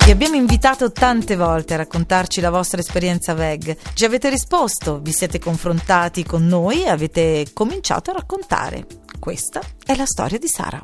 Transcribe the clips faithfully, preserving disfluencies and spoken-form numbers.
Vi abbiamo invitato tante volte a raccontarci la vostra esperienza veg. Ci avete risposto, vi siete confrontati con noi e avete cominciato a raccontare. Questa è la storia di Sara.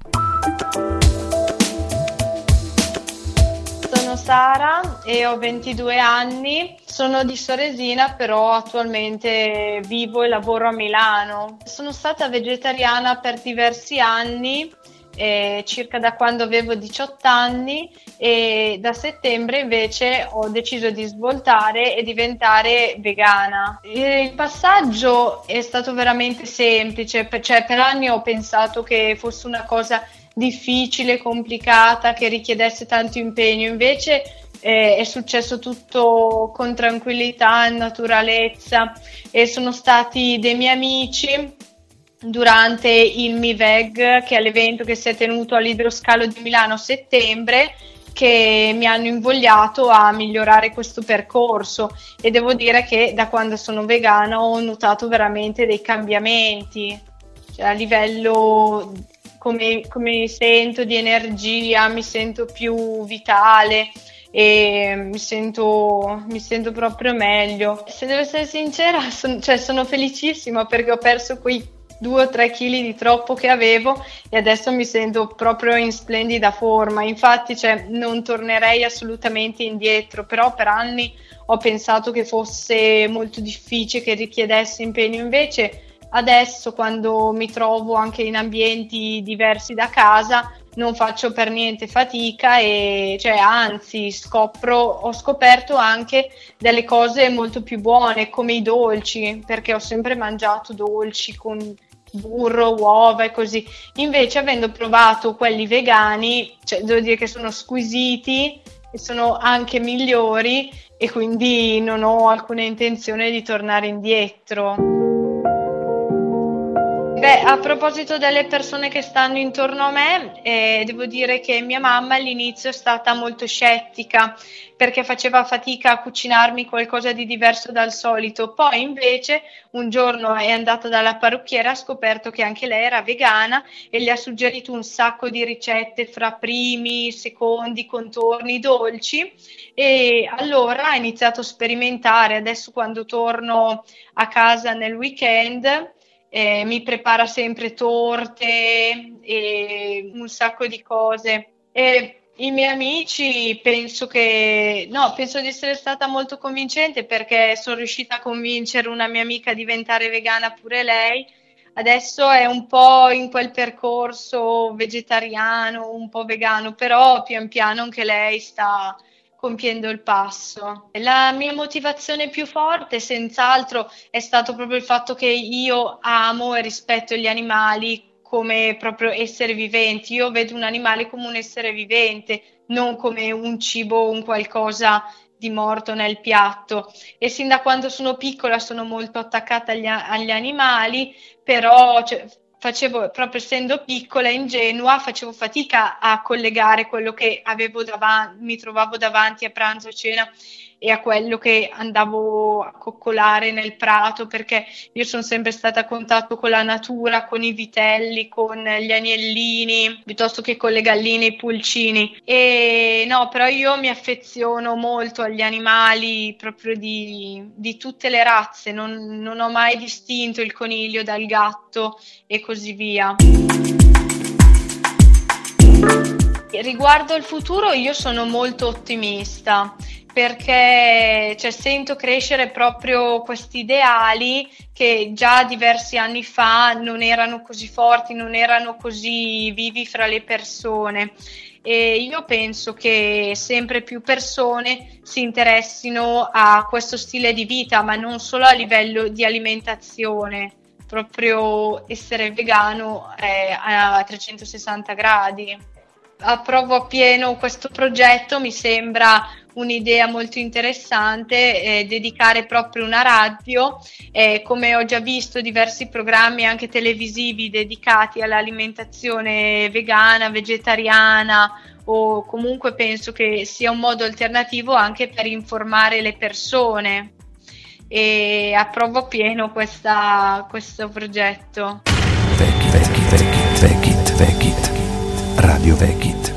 Sono Sara e ho ventidue anni, sono di Soresina, però attualmente vivo e lavoro a Milano. Sono stata vegetariana per diversi anni, eh, circa da quando avevo diciotto anni, e da settembre invece ho deciso di svoltare e diventare vegana. Il passaggio è stato veramente semplice, cioè per anni ho pensato che fosse una cosa difficile, complicata, che richiedesse tanto impegno, invece eh, è successo tutto con tranquillità e naturalezza, e sono stati dei miei amici durante il MiVeg, che è l'evento che si è tenuto all'Idroscalo di Milano a settembre, che mi hanno invogliato a migliorare questo percorso, e devo dire che da quando sono vegana ho notato veramente dei cambiamenti, cioè a livello come, come mi sento di energia, mi sento più vitale e mi sento, mi sento proprio meglio. Se devo essere sincera, son, cioè sono felicissima perché ho perso quei due o tre chili di troppo che avevo e adesso mi sento proprio in splendida forma. Infatti, cioè, non tornerei assolutamente indietro, però per anni ho pensato che fosse molto difficile, che richiedesse impegno. Invece adesso, quando mi trovo anche in ambienti diversi da casa, non faccio per niente fatica e cioè anzi scopro, ho scoperto anche delle cose molto più buone come i dolci, perché ho sempre mangiato dolci con burro, uova e così. Invece, avendo provato quelli vegani, cioè, devo dire che sono squisiti e sono anche migliori, e quindi non ho alcuna intenzione di tornare indietro. Beh, a proposito delle persone che stanno intorno a me, eh, devo dire che mia mamma all'inizio è stata molto scettica perché faceva fatica a cucinarmi qualcosa di diverso dal solito. Poi invece un giorno è andata dalla parrucchiera, ha scoperto che anche lei era vegana e gli ha suggerito un sacco di ricette fra primi, secondi, contorni, dolci, e allora ha iniziato a sperimentare. Adesso quando torno a casa nel weekend Eh, mi prepara sempre torte e un sacco di cose. E i miei amici penso che no, penso di essere stata molto convincente, perché sono riuscita a convincere una mia amica a diventare vegana pure lei. Adesso è un po' in quel percorso vegetariano, un po' vegano, però pian piano anche lei sta compiendo il passo. La mia motivazione più forte, senz'altro, è stato proprio il fatto che io amo e rispetto gli animali come proprio esseri viventi. Io vedo un animale come un essere vivente, non come un cibo, un qualcosa di morto nel piatto. E sin da quando sono piccola sono molto attaccata agli, agli animali, però cioè, facevo, proprio essendo piccola e ingenua, facevo fatica a collegare quello che avevo davanti, mi trovavo davanti a pranzo e cena, e a quello che andavo a coccolare nel prato, perché io sono sempre stata a contatto con la natura, con i vitelli, con gli agnellini, piuttosto che con le galline e i pulcini. E no, però io mi affeziono molto agli animali proprio di, di tutte le razze, non, non ho mai distinto il coniglio dal gatto e così via. Riguardo il futuro io sono molto ottimista, perché cioè, sento crescere proprio questi ideali che già diversi anni fa non erano così forti, non erano così vivi fra le persone. E io penso che sempre più persone si interessino a questo stile di vita, ma non solo a livello di alimentazione, proprio essere vegano è a trecentosessanta gradi. Approvo appieno questo progetto, mi sembra un'idea molto interessante, eh, dedicare proprio una radio, eh, come ho già visto diversi programmi anche televisivi dedicati all'alimentazione vegana, vegetariana, o comunque penso che sia un modo alternativo anche per informare le persone, e approvo appieno questa, questo progetto. Vegit, Vegit, Vegit, Vegit, Radio Vegit.